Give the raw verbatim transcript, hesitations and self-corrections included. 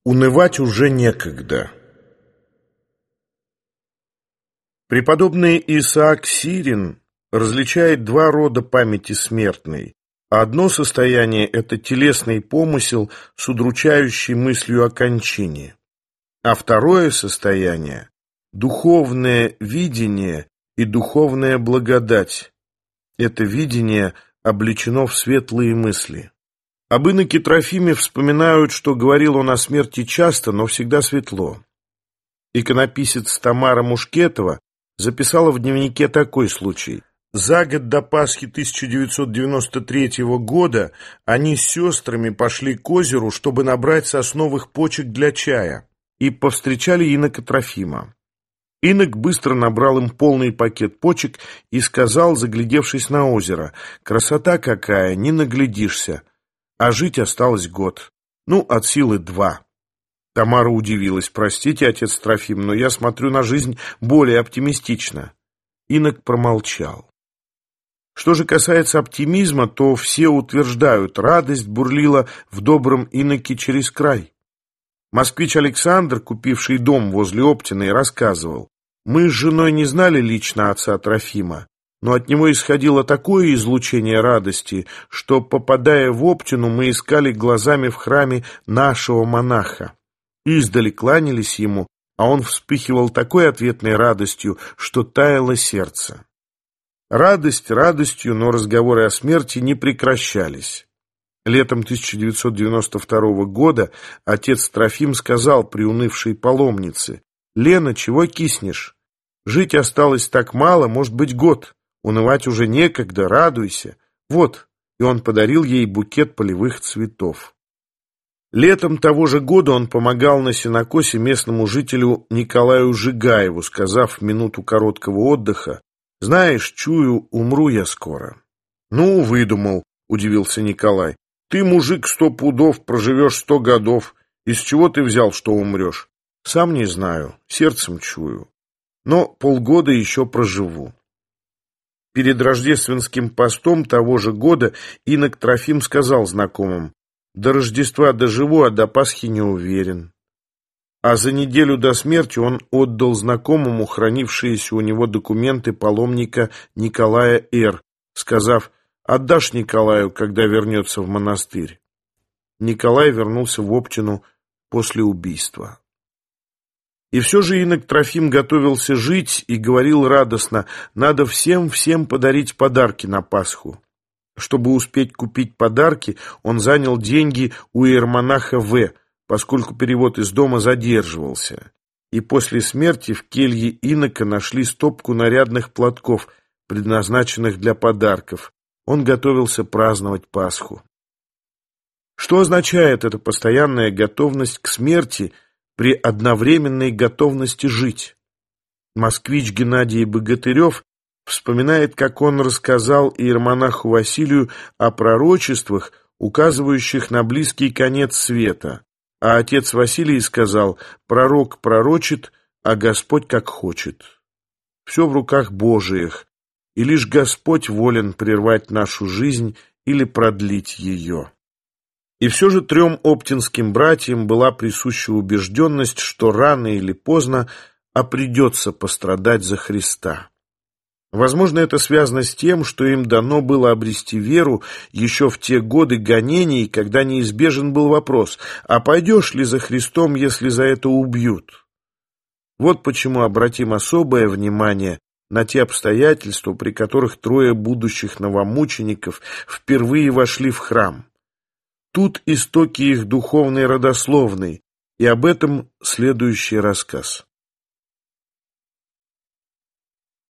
Унывать уже некогда. Преподобный Исаак Сирин различает два рода памяти смертной. Одно состояние – это телесный помысел с удручающей мыслью о кончине, а второе состояние – духовное видение и духовная благодать. Это видение облечено в светлые мысли. Об иноке Трофиме вспоминают, что говорил он о смерти часто, но всегда светло. Иконописец Тамара Мушкетова записала в дневнике такой случай. За год до Пасхи тысяча девятьсот девяносто третьего года они с сестрами пошли к озеру, чтобы набрать сосновых почек для чая, и повстречали инока Трофима. Инок быстро набрал им полный пакет почек и сказал, заглядевшись на озеро: «Красота какая, не наглядишься, а жить осталось год, ну, от силы два». Тамара удивилась: «Простите, отец Трофим, но я смотрю на жизнь более оптимистично». Инок промолчал. Что же касается оптимизма, то все утверждают, радость бурлила в добром иноке через край. Москвич Александр, купивший дом возле Оптиной, рассказывал: «Мы с женой не знали лично отца Трофима, но от него исходило такое излучение радости, что, попадая в Оптину, мы искали глазами в храме нашего монаха. Издали кланялись ему, а он вспыхивал такой ответной радостью, что таяло сердце». Радость радостью, но разговоры о смерти не прекращались. Летом тысяча девятьсот девяносто второго года отец Трофим сказал приунывшей паломнице: «Лена, чего киснешь? Жить осталось так мало, может быть, год. Унывать уже некогда, радуйся. Вот». И он подарил ей букет полевых цветов. Летом того же года он помогал на сенокосе местному жителю Николаю Жигаеву, сказав в минуту короткого отдыха: «Знаешь, чую, умру я скоро». «Ну, выдумал», — удивился Николай. «Ты, мужик, сто пудов, проживешь сто годов. Из чего ты взял, что умрешь?» «Сам не знаю, сердцем чую. Но полгода еще проживу». Перед рождественским постом того же года инок Трофим сказал знакомым: «До Рождества доживу, а до Пасхи не уверен». А за неделю до смерти он отдал знакомому хранившиеся у него документы паломника Николая Р., сказав: «Отдашь Николаю, когда вернется в монастырь». Николай вернулся в Оптину после убийства. И все же инок Трофим готовился жить и говорил радостно: «Надо всем-всем подарить подарки на Пасху». Чтобы успеть купить подарки, он занял деньги у иеромонаха В., поскольку перевод из дома задерживался. И после смерти в келье инока нашли стопку нарядных платков, предназначенных для подарков. Он готовился праздновать Пасху. Что означает эта постоянная готовность к смерти при одновременной готовности жить? Москвич Геннадий Богатырев вспоминает, как он рассказал иеромонаху Василию о пророчествах, указывающих на близкий конец света. А отец Василий сказал: «Пророк пророчит, а Господь как хочет». Все в руках Божиих, и лишь Господь волен прервать нашу жизнь или продлить ее. И все же трем оптинским братьям была присуща убежденность, что рано или поздно а придется пострадать за Христа. Возможно, это связано с тем, что им дано было обрести веру еще в те годы гонений, когда неизбежен был вопрос: а пойдешь ли за Христом, если за это убьют? Вот почему обратим особое внимание на те обстоятельства, при которых трое будущих новомучеников впервые вошли в храм. Тут истоки их духовной родословной, и об этом следующий рассказ.